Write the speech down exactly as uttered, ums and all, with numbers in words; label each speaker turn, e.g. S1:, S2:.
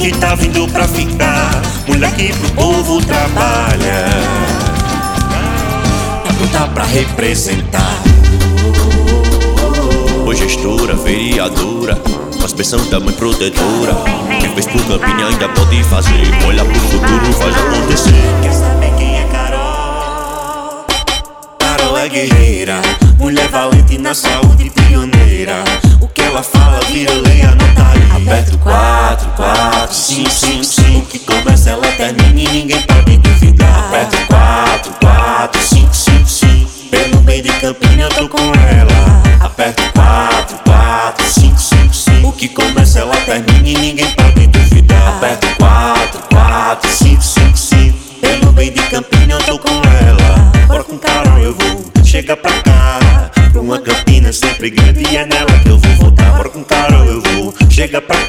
S1: que tá vindo pra ficar, mulher que pro povo trabalha, tá pronta pra representar.
S2: Foi gestora, vereadora, faz pressão da mãe protetora. Quem fez por Campina ainda pode fazer. Olha pro futuro, faz acontecer.
S1: Quer saber quem é Carol? Carol é guerreira, mulher valente na saúde pioneira. O que ela fala vira lei, anota aí. Aperta o quatro, quatro, cinco, cinco, cinco. O que começa ela termina e ninguém pode duvidar. Aperta o quatro, quatro, cinco, cinco, cinco. Pelo bem de Campina eu tô com ela. Aperta o quatro, quatro, cinco, cinco, cinco. O que começa ela termina e ninguém pode duvidar. Aperta o quatro, quatro, cinco, cinco, cinco. Pelo bem de Campina eu tô com ela. Bora com Carol eu vou, chega pra cá. Pra uma Campina sempre grande e é nela que eu vou voltar. Bora com Carol eu vou, chega pra cá.